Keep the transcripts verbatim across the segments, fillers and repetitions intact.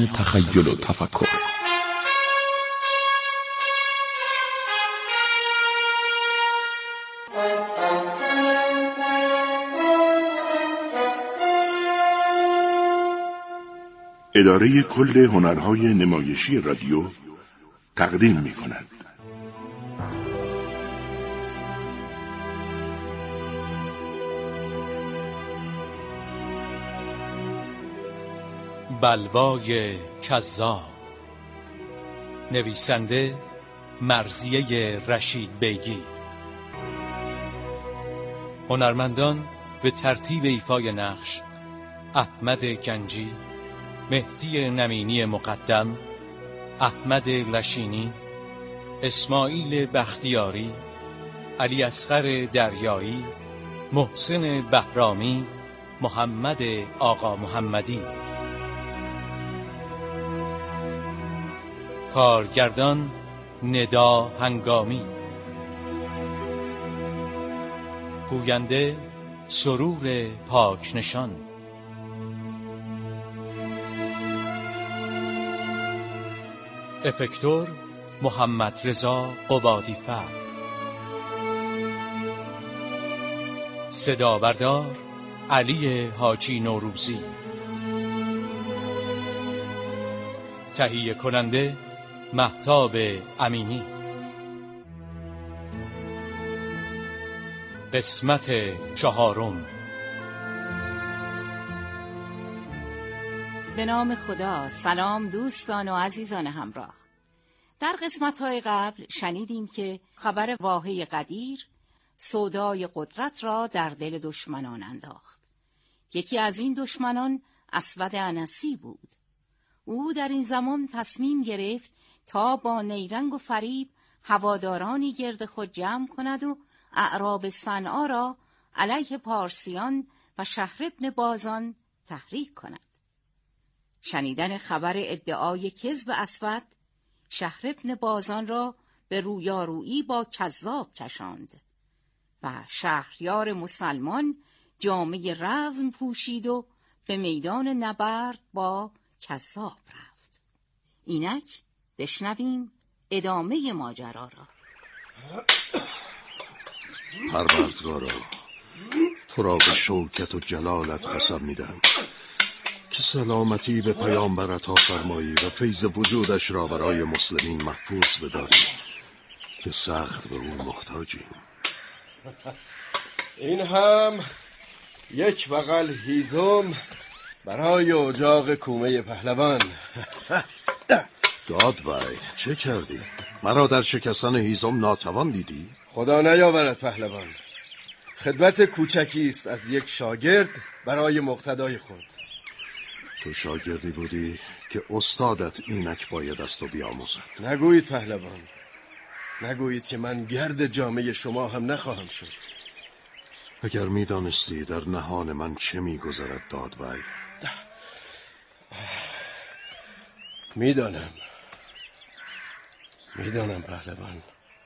میان تخیل و تفکر. اداره کل هنرهای نمایشی رادیو تقدیم می کند. بلوای کذاب، نویسنده مرضیه رشید بیگی، هنرمندان به ترتیب ایفای نقش: احمد گنجی، مهدی نمینی مقدم، احمد لشینی، اسماعیل بختیاری، علی اصغر دریایی، محسن بهرامی، محمد آقا محمدی. کارگردان ندا هنگامی، گوینده سرور پاکنشان، افکتور محمد رضا قبادی فر، صدا بردار علی حاجی نوروزی، تهیه کننده مهتاب امینی. قسمت چهارم. به نام خدا. سلام دوستان و عزیزان همراه. در قسمت‌های قبل شنیدیم که خبر واهه قدیر سودای قدرت را در دل دشمنان انداخت. یکی از این دشمنان اسود انسی بود. او در این زمان تصمیم گرفت تا با نیرنگ و فریب هوادارانی گرد خود جمع کند و اعراب صنعا را علیه پارسیان و شهر ابن بازان تحریک کند. شنیدن خبر ادعای کذب اسود شهر ابن بازان را به رویارویی با کذاب کشاند و شهریار مسلمان جامه رزم پوشید و به میدان نبرد با کذاب رفت. اینک بشنویم ادامه ماجرا را. پروردگارا، تو را به شوکت و جلالت قسم میدم که سلامتی به پیامبر عطا فرمایی و فیض وجودش را برای مسلمین محفوظ بداری که سخت به او محتاجیم. این هم یک بغل هیزم برای اجاق کومه پهلوان. دادوای، چه کردی؟ مرا در شکستن هیزم ناتوان دیدی؟ خدا نیاورد پهلوان، خدمت کوچکی است از یک شاگرد برای مقتدای خود. تو شاگردی بودی که استادت اینک باید از تو بیاموزد. نگویید پهلوان، نگویید که من گرد جامعه شما هم نخواهم شد. اگر میدانستی در نهان من چه میگذرد دادوای. میدانم میدانم پهلوان.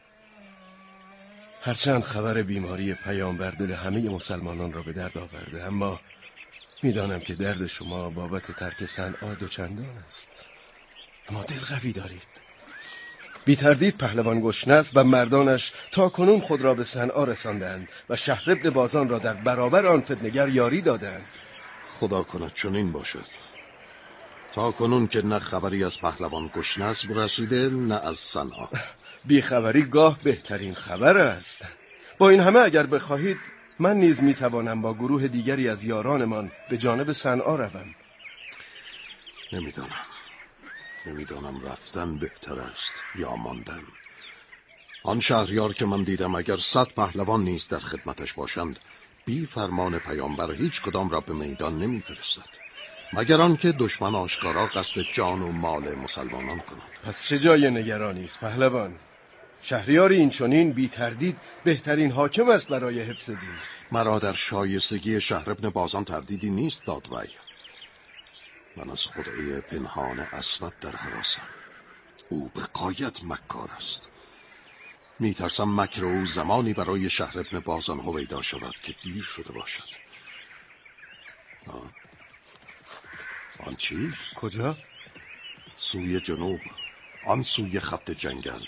هرچند خبر بیماری پیامبر دل همه مسلمانان را به درد آورده، اما میدانم که درد شما بابت ترک صنعا دوچندان است. اما دل قوی دارید. بی تردید پهلوان گشنس و مردانش تا کنون خود را به صنعا رساندند و شهر ابن بازان را در برابر آن فتنگر یاری دادند. خدا کند چنین باشد. تا کنون که نه خبری از پهلوان گشنس رسیده نه از صنعا. بیخبری گاه بهترین خبر است. با این همه اگر بخواهید من نیز میتوانم با گروه دیگری از یارانمان به جانب صنعا روم. نمیدانم نمیدانم رفتن بهتر است یا ماندن. آن شهریار که من دیدم اگر صد پهلوان نیز در خدمتش باشند، بی فرمان پیامبر هیچ کدام را به میدان نمیفرستد، مگر آنکه دشمن آشکارا قصد جان و مال مسلمانان کند. پس چه جای نگرانی است پهلوان؟ شهریار این چنین بی تردید بهترین حاکم است برای حفظ دین. مرا در شایستگی شهر ابن بازان تردیدی نیست دادوی. من از خدای پنهان اسود در هراسم. او به غایت مکار است. می ترسم مکر او زمانی برای شهر ابن بازان هویدا شود که دیر شده باشد. آه. آن چیز؟ کجا؟ سوی جنوب، آن سوی خط جنگل.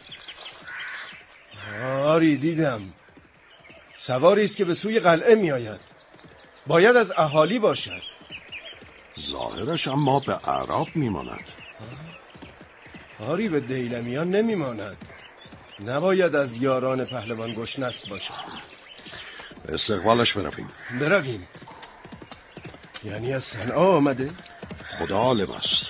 آری دیدم. سواری است که به سوی قلعه می آید. باید از اهالی باشد. ظاهرش اما به اعراب می ماند. آری به دیلمیان نمی ماند. نباید از یاران پهلوان گشنست باشد. به استقبالش برویم. برویم. یعنی از صنعا آمده؟ خدا عالم است.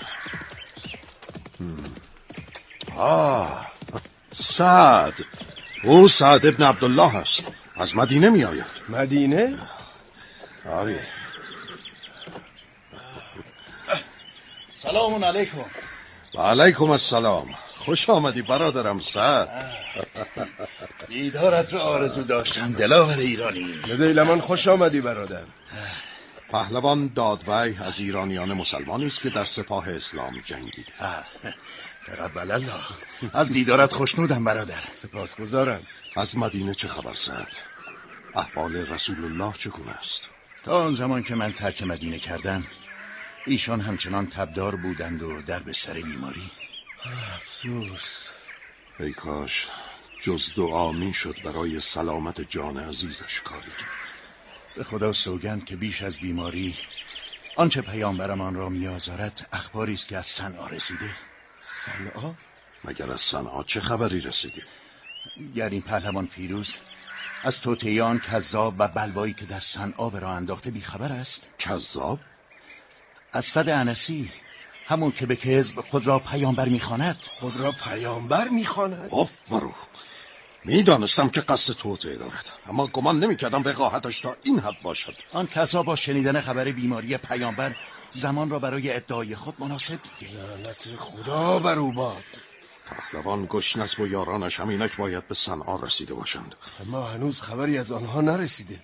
آه سعد، او سعد ابن عبدالله است. از مدینه می آید. مدینه؟ آری. سلام علیکم. و علیکم السلام. خوش آمدی برادرم سعد. دیدارت را آرزو داشتم دلاور ایرانی. به دیلمان خوش آمدی برادر. پهلوان دادوی از ایرانیان مسلمانی است که در سپاه اسلام جنگیده. تقبل الله. از دیدارت خوشنودم برادر. سپاسگزارم. از مدینه چه خبر سعد؟ احوال رسول الله چگونه است؟ تا آن زمان که من ترک مدینه کردم ایشان همچنان تبدار بودند و در بستر بیماری. افسوس. ای کاش جز دعا می شد برای سلامت جان عزیزش کاری کرد. به خدا سوگند که بیش از بیماری آنچه پیامبرمان را میآزارد اخباری است که از صنعا رسیده. صنعا؟ مگر از صنعا چه خبری رسیده؟ گر این پهلوان فیروز از توطئه‌ان کذاب و بلوایی که در صنعا به راه انداخته بیخبر است؟ کذاب؟ اسود انسی، همون که به کذب خود را پیامبر میخواند. خود را پیامبر میخواند؟ آفرین. میدانستم که قصد توطئه دارد، اما گمان نمیکردم وقاحتش تا این حد باشد. آن کذاب با شنیدن خبر بیماری پیامبر زمان را برای ادعای خود مناسب دیده. لعنت خدا بر او باد. پهلوان گشنسب و یارانش همینک باید به صنعا رسیده باشند، اما هنوز خبری از آنها نرسیده.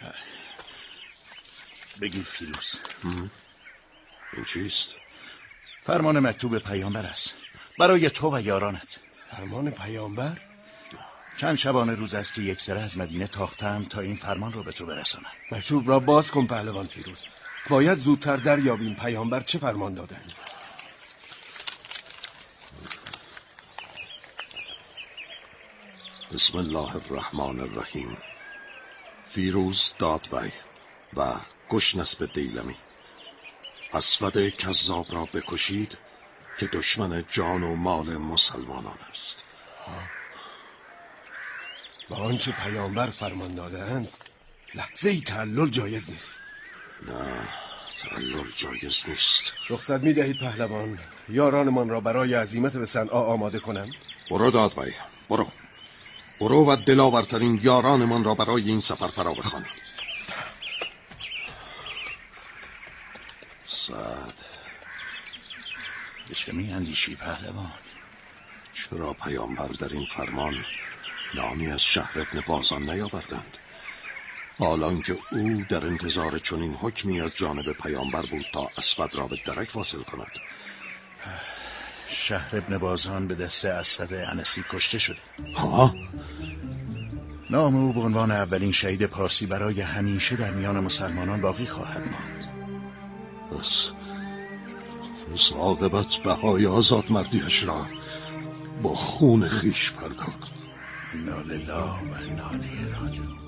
بگیر فیروز. این چیست؟ فرمان مکتوب پیامبر است برای تو و یارانت. فرمان پیامبر؟ چند شبانه روز است که یک سره از مدینه تاختم تا این فرمان را به تو برسانم. مکتوب را باز کن پهلوان فیروز. باید زودتر دریابیم پیامبر چه فرمان دادند. بسم الله الرحمن الرحیم. فیروز دادوی و گشنسب دیلمی، اسود کذاب را بکشید که دشمن جان و مال مسلمانان است. با آنچه پیامبر فرمان دادند لحظه ای تعلل جایز نیست. نه، تعلل جایز نیست. رخصت می دهید پهلوان؟ یارانمان را برای عزیمت به صنعا آماده کنم؟ برو دادوی، برو برو و دلاورترین یارانمان را برای این سفر فرا بخوان. سعد، به چه می اندیشی پهلوان؟ چرا پیامبر در این فرمان نامی از شهر ابن بازان نیاوردند، حالان که او در انتظار چنین حکمی از جانب پیامبر بود تا اسود را به درک واصل کند؟ شهر ابن بازان به دست اسود انسی کشته شده. ها؟ نام او به عنوان اولین شهید پارسی برای همیشه در میان مسلمانان باقی خواهد ماند. بس بس عاقبت بهای آزاد مردیش را با خون خیش پرداخت. انا لله و انا الیه راجعون.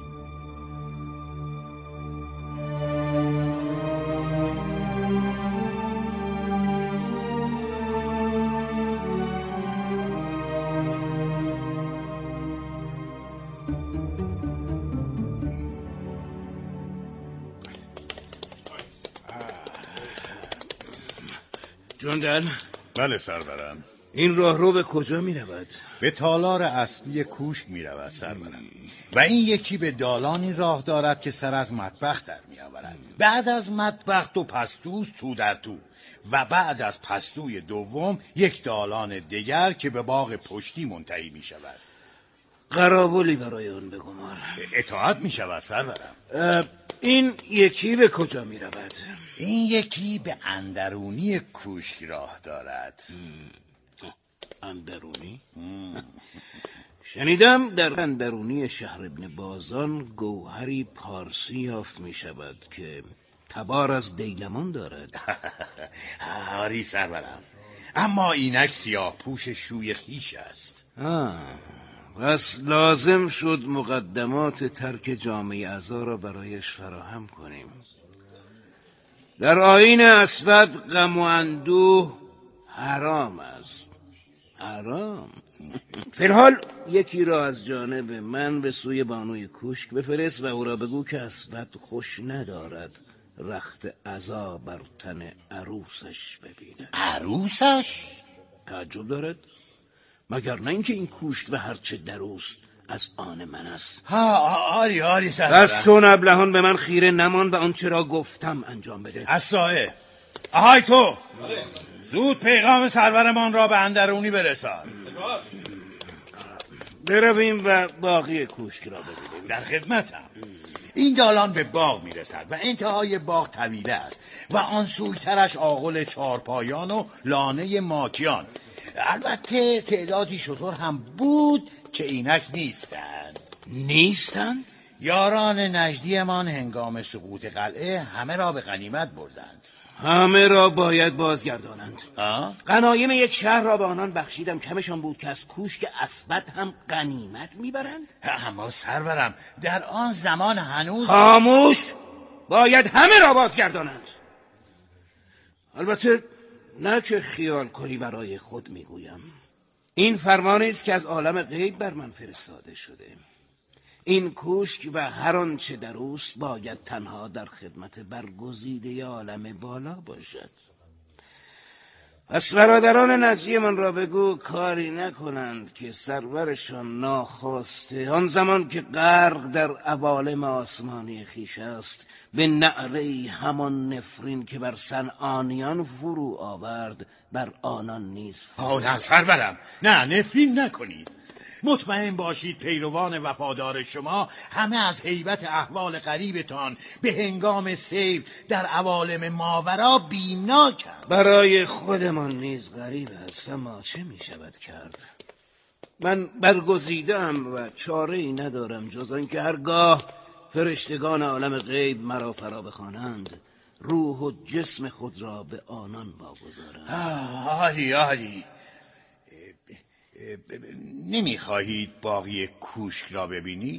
جندل؟ بله سرورم. این راه رو به کجا می رود؟ به تالار اصلی کوشک می رود سرورم. و این یکی به دالانی راه دارد که سر از مطبخ در می آورد. بعد از مطبخ دو پستوز تو در تو و بعد از پستوی دوم یک دالان دیگر که به باغ پشتی منتهی می شود. قرابولی برای آن بگمار. اطاعت می شود سرورم. این یکی به کجا می رود؟ این یکی به اندرونی کوشک راه دارد. اندرونی؟ شنیدم در اندرونی شهر ابن بازان گوهری پارسی یافت می شود که تبار از دیلمان دارد. آری سرورم. اما اینک سیاه پوش شوی خیش است. آه. پس لازم شد مقدمات ترک جامعه اعضا را برایش فراهم کنیم. در آیین اسود غم و اندوه حرام است. حرام. فی الحال یکی را از جانب من به سوی بانوی کوشک بفرست و او را بگو که اسود خوش ندارد رخت عزا بر تن عروسش ببیند. عروسش؟ تعجب دارد؟ مگر نه اینکه این کوشک و هرچه در اوست از آن من است. ها آری آری سرورم. پس چون ابلهان به من خیره نمان و آنچه را گفتم انجام بده. اسایه آهای تو زود پیغام سرورمان را به اندرونی برسان. برویم و باقی کوشک را ببینیم. در خدمتم. این دالان به باغ میرسد و انتهای باغ طویله است و آن سویترش آغل چارپایان و لانه ماکیان. البته تعدادی شتر هم بود که اینک نیستند. نیستند؟ یاران نجدیمان هنگام سقوط قلعه همه را به غنیمت بردند. همه را باید بازگردانند. آه؟ غنایم یک شهر را به آنان بخشیدم، کمشان بود که از کوشک اسود هم غنیمت میبرند. اما سرورم در آن زمان هنوز خاموش، باید همه را بازگردانند. البته نه که خیال کنی برای خود میگویم. این فرمانی است که از عالم غیب بر من فرستاده شده. این کوشک و هر آنچه در اوست باید تنها در خدمت برگزیده عالم بالا باشد. پس برادران نزدی من را بگو کاری نکنند که سرورشان ناخواسته آن زمان که غرق در عوالم آسمانی خویش است به نعره همان نفرین که بر صنعانیان فرو آورد بر آنان نیز فرو. نه سرورم، نه نفرین نکنید. مطمئن باشید پیروان وفادار شما همه از هیبت احوال غریبتان به هنگام سیر در عوالم ماورا بیمناکند. برای خودمان نیز غریب است، اما چه می شود کرد؟ من برگزیدم و چاره ای ندارم جز آنکه هرگاه فرشتگان عالم غیب مرا فرا بخوانند روح و جسم خود را به آنان واگذارم. آری آری نمیخواهید باقی کوشک را ببینید؟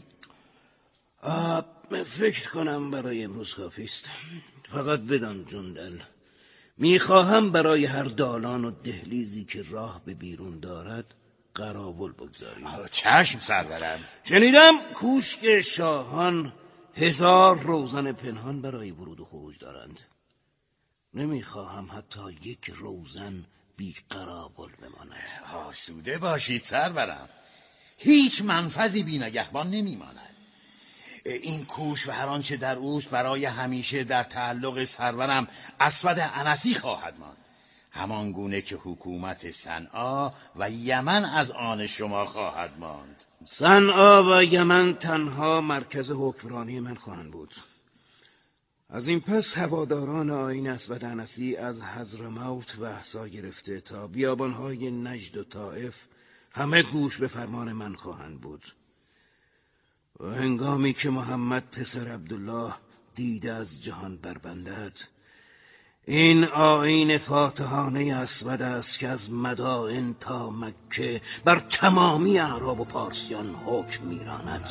فکر کنم برای امروز کافی است. فقط بدان جندل، میخواهم برای هر دالان و دهلیزی که راه به بیرون دارد قراول بگذاریم. چشم سرورم. شنیدم کوشک شاهان هزار روزن پنهان برای ورود و خروج دارند. نمیخواهم حتی یک روزن بی قراول بماند. آسوده باشید سرورم، هیچ منفذی بی نگهبان نمیماند. این کوش و هر آنچه در اوست برای همیشه در تعلق سرورم اسود انسی خواهد ماند، همان گونه که حکومت صنعا و یمن از آن شما خواهد ماند. صنعا و یمن تنها مرکز حکمرانی من خواهند بود. از این پس هواداران آیین اسود انسی از حضرموت و احسا گرفته تا بیابانهای نجد و طائف همه گوش به فرمان من خواهند بود. و هنگامی که محمد پسر عبدالله دیده از جهان بربندد، این آیین فاتحانه اسود است که از مدائن تا مکه بر تمامی اعراب و پارسیان حکم میراند.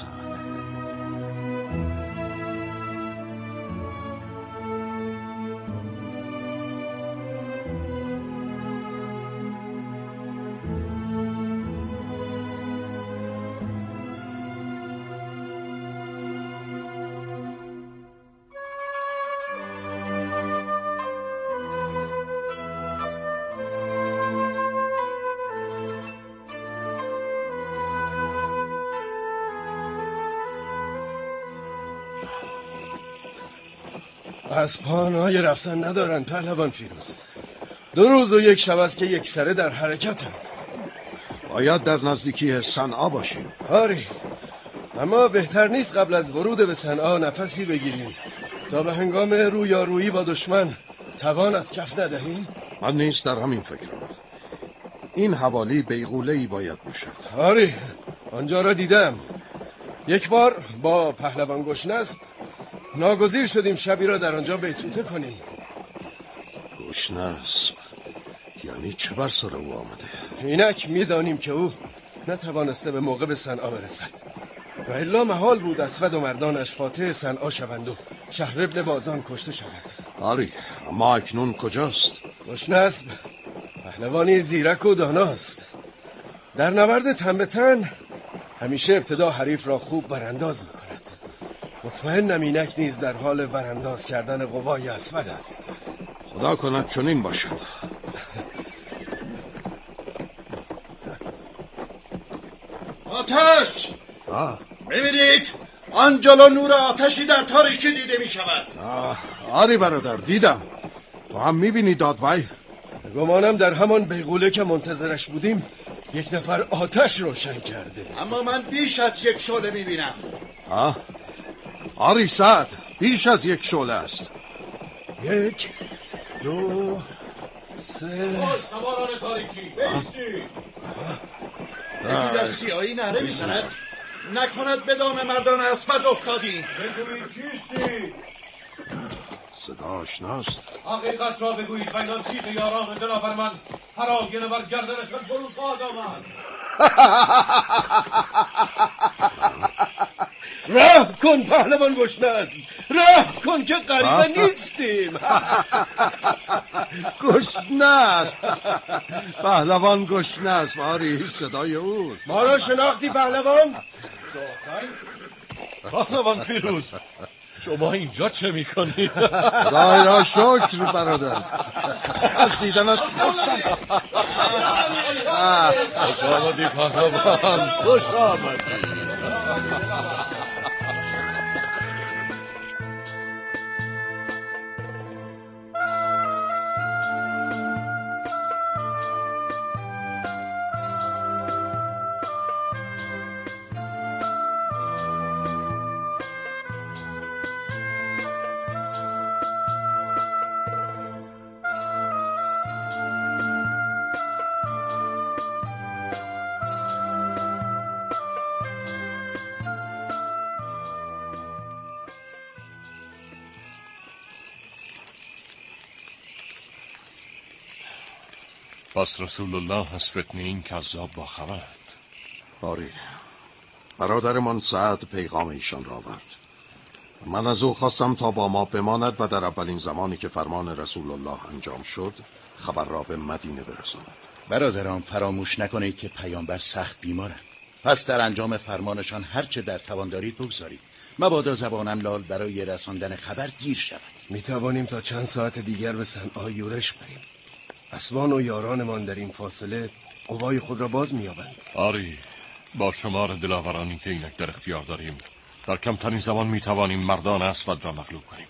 از پانهای رفتن ندارن پهلوان فیروز. دو روز و یک شب است که یک سره در حرکتند. باید در نزدیکی صنعا باشیم. آری، اما بهتر نیست قبل از ورود به صنعا نفسی بگیریم تا به هنگام رویارویی با دشمن توان از کف ندهیم؟ من نیز در همین فکرم. این حوالی بیغوله‌ای باید باشد. آری، آنجا را دیدم. یک بار با پهلوان گشنسب ناگزیر شدیم شبی را در آنجا بیتوته کنیم. گشنسب یعنی چه بر سر او آمده؟ اینک میدانیم که او نتوانسته به موقع به صنعا برسد و الا محال بود اسود و مردانش فاتح صنعا شوند و شهر ابن بازان کشته شود. آری، اما اکنون کجاست؟ گشناسب پهلوانی زیرک و داناست. در نبرد تن به تن همیشه ابتدا حریف را خوب ورانداز میکند. مطمئنم اینک نیز در حال ورانداز کردن قوای اسود است. خدا کند چنین باشد. آتش! آه. ببینید آن جلو نور آتشی در تاریکی دیده می شود. آری برادر، دیدم. تو هم میبینی دادوای؟ گمانم در همان بیغوله که منتظرش بودیم یک نفر آتش روشن کرده. اما من بیش از یک شعله میبینم. آه آری سعد، بیش از یک شعله است. یک دو سه. سواران تاریکی بیشتی. یکی در سیاهی نهره میزند. نکند به دام مردان اسود افتادی. بگویید چیستی؟ صدا آشناست. حقیقت را بگویید و اینان تیغ یاران دلاور من هراگنه بر گردنتان فرود خواهد آمد. راه کن پهلوان گشناسب، راه کن که غریبه نیستیم. گشناسب، پهلوان گشناسب. آری صدای اوست. ما را شناختی پهلوان؟ پهلوان فیروز، شما اینجا چه میکنید؟ خدای را شکر برادر، از دیدنت خودم. خوش آمدی پهلوان، خوش آمدی. پس رسول الله از فتنه این کذاب با خبرند. آری، برادرمان سعد پیغام ایشان را آورد. من از او خواستم تا با ما بماند و در اولین زمانی که فرمان رسول الله انجام شد خبر را به مدینه برساند. برادران فراموش نکنید که پیامبر سخت بیمارند. پس در انجام فرمانشان هرچه در توان دارید بگذارید. مبادا زبانم لال برای رساندن خبر دیر شود. می توانیم تا چند ساعت دیگر به صنعا یورش بریم. اسبان و یارانمان در این فاصله قوای خود را باز می‌یابند. آری، با شمار دلاورانی که اینک در اختیار داریم در کمترین زمان میتوانیم مردان اسود را مغلوب کنیم.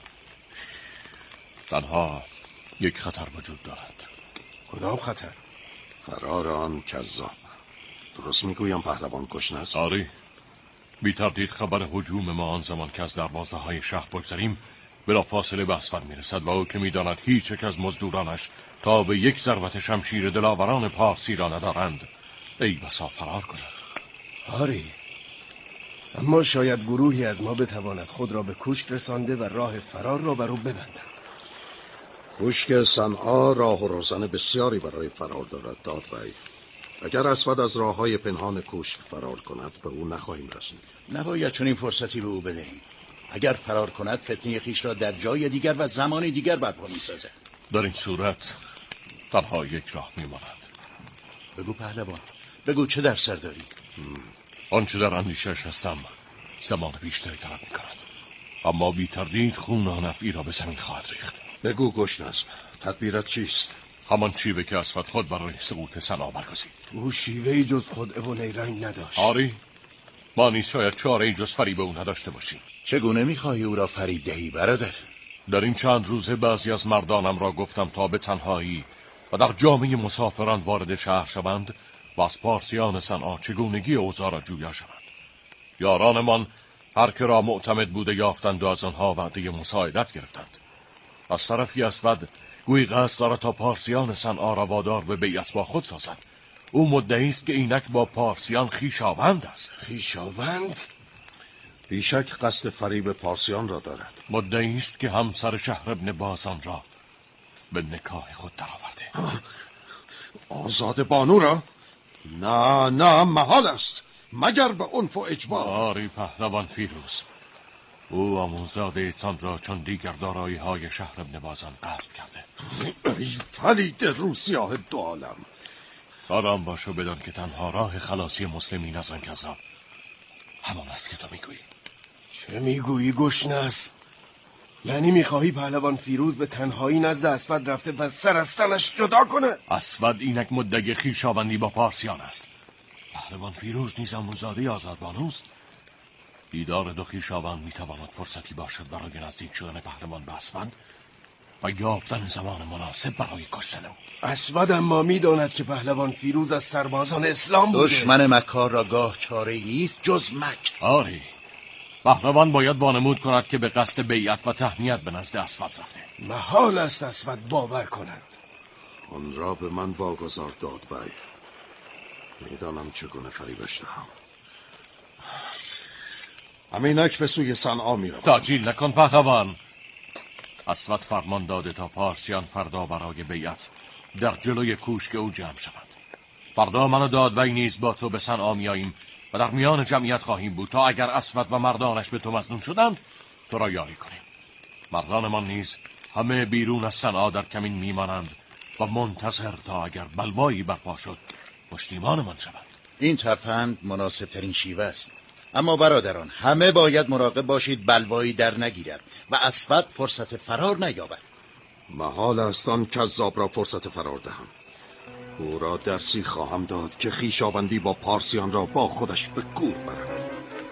تنها یک خطر وجود دارد. کدام خطر؟ فرار آن کذاب. درست میگویم پهلوان گشناسب؟ آری، بی تردید خبر هجوم ما آن زمان که از دروازه های شهر بگذریم بلا فاصله به اسفل میرسد و او که میداند هیچ یک از مزدورانش تا به یک ضربت شمشیر دلاوران پارسی را ندارند، ای بسا فرار کند. آری، اما شاید گروهی از ما بتواند خود را به کوشک رسانده و راه فرار را بر او ببندند. کوشک صنعا راه و روزن بسیاری برای فرار دارد دادوی. اگر اسود از راه های پنهان کوشک فرار کند به او نخواهیم رسید. نباید چون این فرصتی به او بدهیم. اگر فرار کند فتنه خیش را در جای دیگر و زمان دیگر برپا می‌سازد. در این صورت تنها یک راه میماند. بگو پهلوان، بگو چه در سر داری؟ آنچه در اندیشش هستم زمان بیشتری طلب میکند، اما بی تردید خون نافعی را به زمین خواهد ریخت. بگو گشناسب، تدبیرت چیست؟ همان شیوه که اسود خود برای سقوط صنعا برگزید. او شیوهی جز خود و نیرنگ نداشت. آری، ما نیز شاید چاره‌ای جز فریب او نداشته باشیم. چگونه میخواهی او را فریب دهی برادر؟ در این چند روزه بعضی از مردانم را گفتم تا به تنهایی و در جامعه مسافران وارد شهر شوند و از پارسیان صنعا چگونگی اوضاع را جویا شوند. یارانمان هر که را معتمد بوده یافتند و از آنها وعده مساعدت گرفتند. از طرفی اسود گویی قصد دارد تا پارسیان صنعا را وادار به بیعت با خود سازد. او مدعی است که اینک با پارسیان خویشاوند است. خویشاوند؟ بیشک قصد فریب پارسیان را دارد. مدعی است که همسر شهر ابن بازان را به نکاح خود درآورده. آزاد بانو را؟ نه نه محال است، مگر به عنف و اجبار. آری پهلوان فیروز، او آموزاده تان را چون دیگر دارایی های شهر ابن بازان قصد کرده. ای پلید روسیاه دو عالم، آرام باش و بدان که تنها راه خلاصی مسلمین از آن کذاب همان است که تو میگویی. چه میگویی گشنس؟ یعنی میخواهی پهلوان فیروز به تنهایی نزد اسود رفته و سر از تنش جدا کنه؟ اسود اینک مدعی خویشاوندی با پارسیان است. پهلوان فیروز نیز آموزاده آزادبانوست. دیدار دو خویشاوند میتواند فرصتی باشد برای نزدیک شدن پهلوان به اسود و یافتن زمان مناسب برای کشتن او. اسود اما میداند که پهلوان فیروز از سربازان اسلام بوده. دشمن مکار را گاه چاره‌ای نیست جز مکر. آری، پهلوان باید وانمود کند که به قصد بیعت و تهنیت به نزد اسود رفته. محال است اسود باور کند. آن را به من واگذار دادبای، میدانم چگونه فریبش دهم. همینک به سوی صنعا میروم. تعجیل نکن پهلوان. اسود فرمان داده تا پارسیان فردا برای بیعت در جلوی کوشک او جمع شوند. فردا من و دادوی نیز با تو به صنعا میاییم و در میان جمعیت خواهیم بود تا اگر اسود و مردانش به تو مظنون شدند تو را یاری کنیم. مردانمان نیز همه بیرون از صنعا در کمین میمانند و منتظر تا اگر بلوایی برپا شد پشتیبانمان شوند. این تفند مناسب ترین شیوه است، اما برادران همه باید مراقب باشید بلوایی در نگیرد و اسود فرصت فرار نیابد. محال است آن کذاب را فرصت فرار دهم. او را درسی خواهم داد که خویشاوندی با پارسیان را با خودش به گور برد.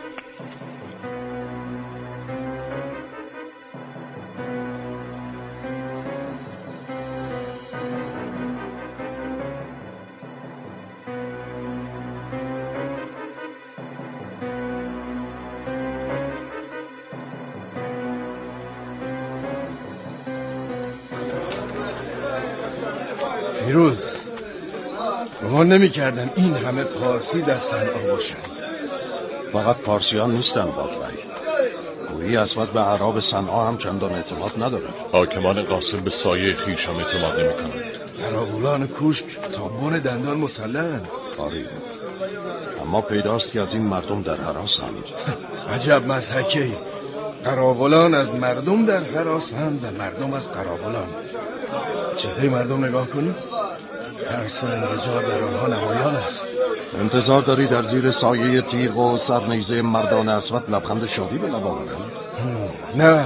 فیروز، گمان نمی کردم این همه پارسی در صنعا باشند. فقط پارسیان نیستن دادوی، گویی اسود به اعراب صنعا هم چندان اعتماد ندارد. حاکمان قاسم به سایه خویش هم اعتماد نمی کنند. قراولان کوشک تا بن دندان مسلح‌اند. آری، اما پیداست که از این مردم در هراسند. عجب مضحکه‌ای، قراولان از مردم در هراسند و مردم از قراولان. چهره مردم نگاه کنید، ترس و انزجار در آنها نمایان است. انتظار داری در زیر سایه تیغ و سرنیزه مردان اسود لبخند شادی به لب آورند؟ نه.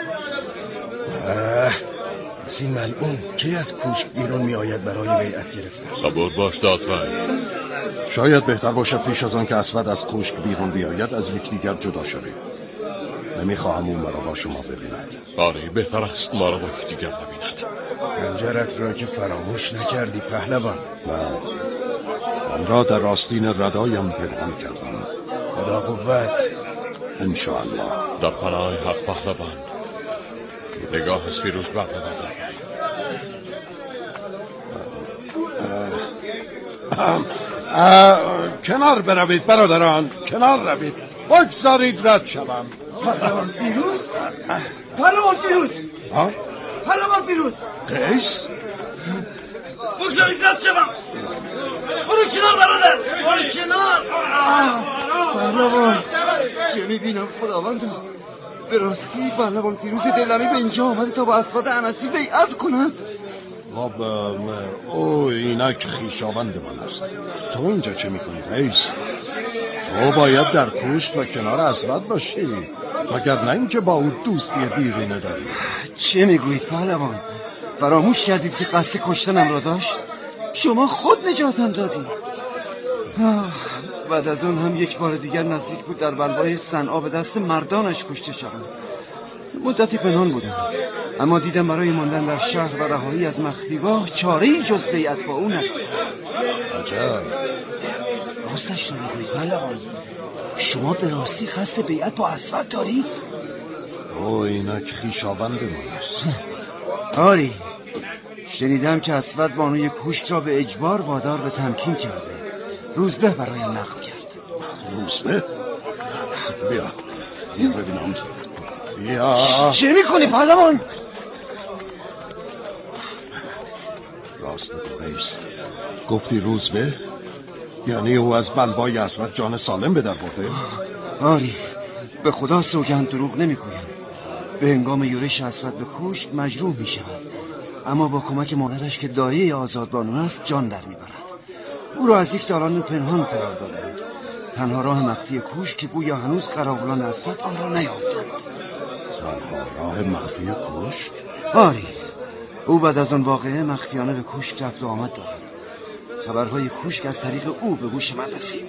از این ملعون کی از کوشک بیرون می آید برای بیعت گرفتن؟ صبور باش دادوی. شاید بهتر باشد پیش از آن که اسود از کوشک بیرون بیاید از یکدیگر جدا شویم. نمیخواهم اون مرا با شما ببیند. آره، بهتر است ما را با یکدیگر نبیند. خنجرت را که فراموش نکردی پهلوان. نه، آن را در راستین ردایم پنهان کردم. خدا قوت. انشاءالله. در پناه حق پهلوان. نگاه از فیروز بردارد. کنار بروید برادران، کنار روید، بگذارید رد شوم. پهلوان فیروز؟ پهلوان فیروز؟ ها؟ پهلوان فیروز؟ قیس؟ بگذارید رد شوم. برو کنار برادر، برو کنار. پهلوان، چه میبینم خداوندا؟ به راستی پهلوان فیروز دلمی به اینجا آمده تا با اسود انسی بیعت کند. خب او اینک خویشاوند من است. تو اینجا چه میکنی قیس؟ تو باید در کوشک و کنار اسود باشی، مگر نه اینکه با او دوستی دیرینه داری. چه میگویید پهلوان؟ فراموش کردید که قصد کشتنم را داشت؟ شما خود نجاتم دادید. بعد از اون هم یک بار دیگر نزدیک بود در بلوای صنعا به دست مردانش کشته شوم. مدتی پنهان بودم، اما دیدم برای ماندن در شهر و رهایی از مخفیگاه چاره‌ای جز بیعت با او ندارم. عجب. راستش رو بگویید پهلوان، شما به راستی قصد بیعت با اسود دارید؟ او اینک خویشاوند من است. آری، شنیدم که اسود بانوی کوشک را به اجبار وادار به تمکین کرده. روزبه برایم نقل کرد. روزبه؟ بیا بیا ببینم. بیا. چه میکنی پهلوان؟ راست بگو قیس، گفتی روزبه؟ یعنی او از بلوای اسود جان سالم به در برده؟ آری، به خدا سوگند دروغ نمیگویم. به هنگام یورش اسود به کوشک مجروح می شود، اما با کمک مادرش که دایه آزادبانو است جان در می برد. او را از یک دالان پنهان قرار دادند. تنها راه مخفی کوشک که گویا هنوز قراولان اسود آن را نیافتند. تنها راه مخفی کوشک؟ آری، او بعد از آن واقعه مخفیانه به کوشک رفت و آمد دارد. خبرهای کوشک از طریق او به گوش من رسید.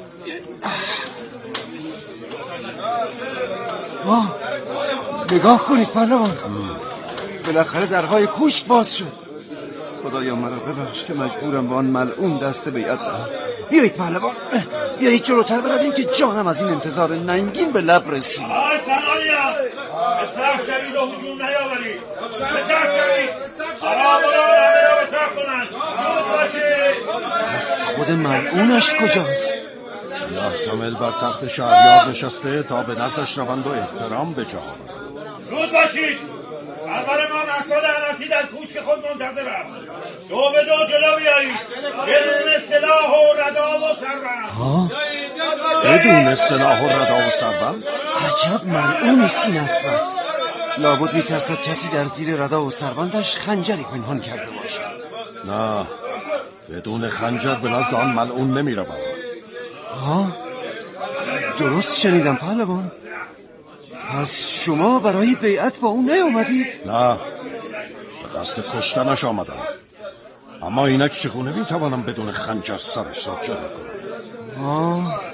آه، نگاه کنید پهلوان، بالاخره درهای کوشک باز شد. خدایا مرا ببخش که مجبورم به آن ملعون دست بیعت دهم. بیایید پهلوان، بیایید جلوتر برویم که جانم از این انتظار ننگین به لب رسید. آی سنانیا، به صف شوید و هجوم نیاورید. به صف شوید، خراب و راننده را به صف کنند. زود باشید. از خود ملعونش کجاست؟ یحتمل بر تخت شهریار نشسته تا به نزدش روند و احترام به جا آورند. زود باشید. سرور ما مسعود انسی در کوشک خود منتظر است. دو به دو جلو بیایید، بدون سلاح و ردا و سربند. بدون سلاح و ردا و سربند؟ عجب ملعون است این اسود. لابد می‌ترسد کسی در زیر ردا و سربندش خنجری پنهان کرده باشد. نه، بدون خنجر به نزد آن ملعون نمی‌روم. ها؟ درست شنیدم پهلوان؟ پس شما برای بیعت با اون نیامدید؟ نه، به قصد کشتنش آمدم. اما اینک چگونه میتوانم بدون خنجر سرش را جدا کنم؟ آه. آه.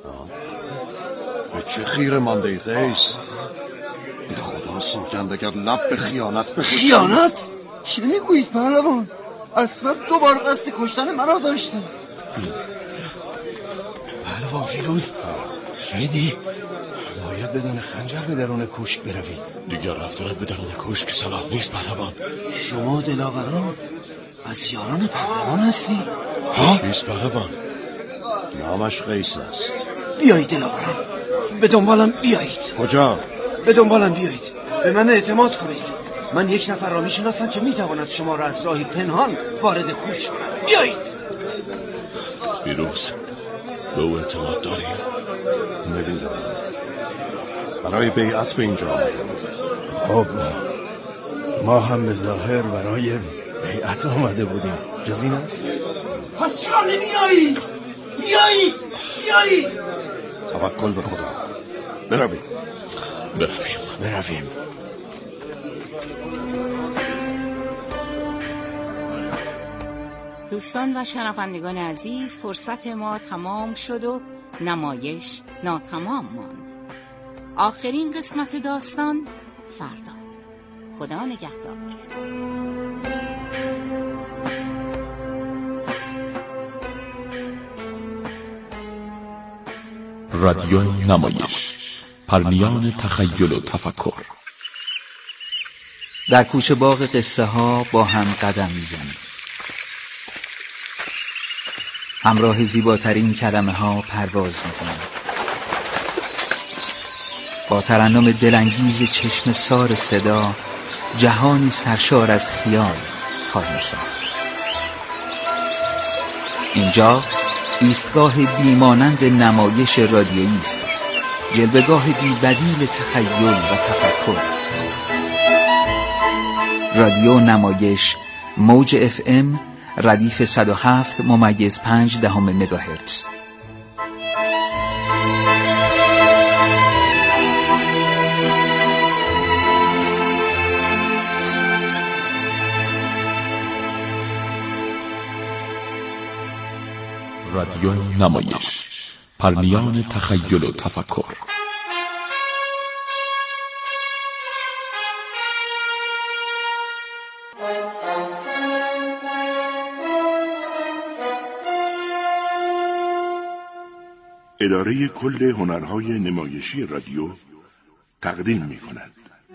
به چه خیره مانده ای قیس؟ به خدا سوگند اگر لب به خیانت بکشم. خیانت؟ چه میگویید پهلوان؟ اسود دو بار قصد کشتن مرا داشته. پهلوان فیروز، شنیدی؟ باید بدون خنجر به درون کوشک بروی. دیگر رفتنت به درون کوشک صلاح نیست پهلوان. شما دلاوران از یاران پهلوان هستید؟ ها؟ نیست پهلوان. نامش قیس است. بیایید دلاوران، به دنبالم بیایید. کجا؟ به دنبالم بیایید، به من اعتماد کنید. من یک نفر را میشناسم که میتواند شما را از راهی پنهان وارد کوشک کند. بیایید. فیروز، به او اعتماد داری؟ نمیدانم، برای بیعت به اینجا آمدم. خب، ما هم به ظاهر برای بیعت آمده بودیم، جز این است؟ پس چرا نمیایید؟ بیایید، بیایید. توکل به خدا. برویم. برویم. برویم. دوستان و شنوندگان عزیز، فرصت ما تمام شد و نمایش ناتمام ماند. آخرین قسمت داستان فردا. خدا نگهدار. رادیو نمایش، پرنیان تخیل و تفکر. در کوچه باغ قصه ها با هم قدم میزنیم. همراه زیباترین کلمه ها پرواز میکنیم. با ترنم دلانگیز چشم سار صدا جهانی سرشار از خیال خواهیم ساخت. اینجا ایستگاه بیمانند نمایش رادیویی است، جلوه‌گاه بی بدیل تخیل و تفکر. رادیو نمایش، موج اف ام، ردیف صد و هفت ممیز پنج دهم مگاهرتز. رادیو نمایش، پرنیان تخیل و تفکر. اداره کل هنرهای نمایشی رادیو تقدیم می کند.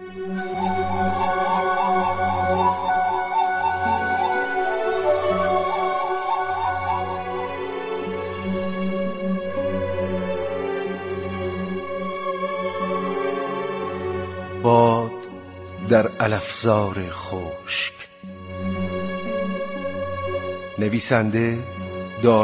باد در علفزار خشک. نویسنده